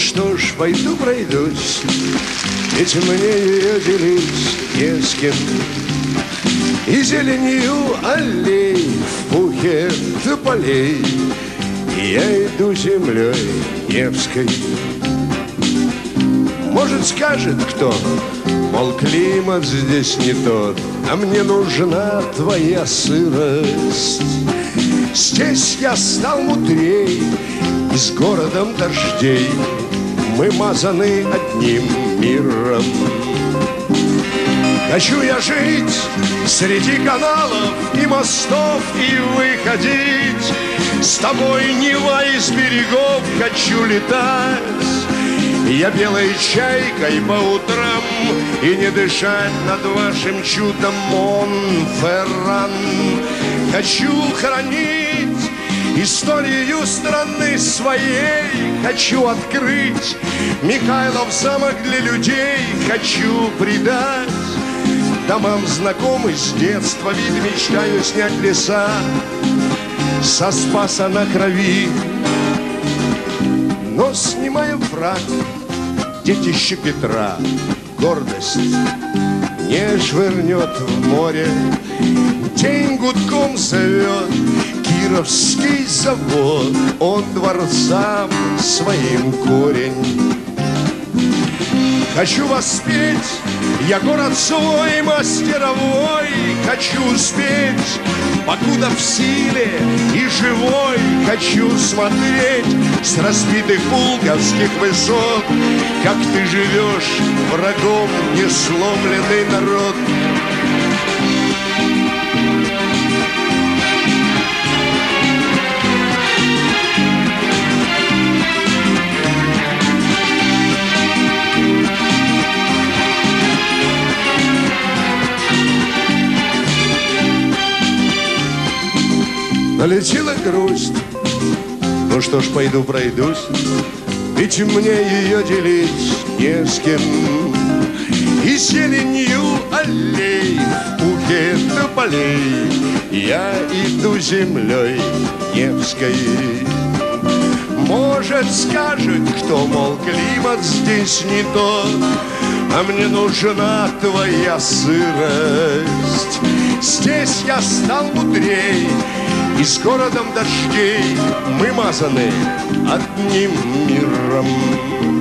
что ж, пойду пройдусь, ведь мне ее делить не с кем. И зеленью аллей в пухе тополей я иду землей Невской. Может, скажет кто, мол, климат здесь не тот, а мне нужна твоя сырость. Здесь я стал мудрей, и с городом дождей мы мазаны одним миром. Хочу я жить среди каналов и мостов и выходить с тобой, Нева, из берегов хочу летать. Я белой чайкой по утрам и не дышать над вашим чудом Монферран. Хочу хранить историю страны своей, хочу открыть Михайлов замок для людей, хочу придать домам знакомый с детства вид, мечтаю снять леса со Спаса на Крови. Но снимаю фрак, детище Петра, гордость не швырнет в море. День гудком зовет Кировский завод, он дворцам своим корень. Хочу воспеть я город свой мастеровой, хочу успеть, покуда в силе и живой. Хочу смотреть с разбитых пулковских высот, как ты живешь, врагом несломленный народ. Налетела грусть, ну что ж, пойду пройдусь, ведь мне ее делить не с кем. И зеленью аллей в пухе тополей я иду землей Невской. Может, скажет кто, мол, климат здесь не тот, а мне нужна твоя сырость. Здесь я стал мудрей, и с городом дождей мы мазаны одним миром.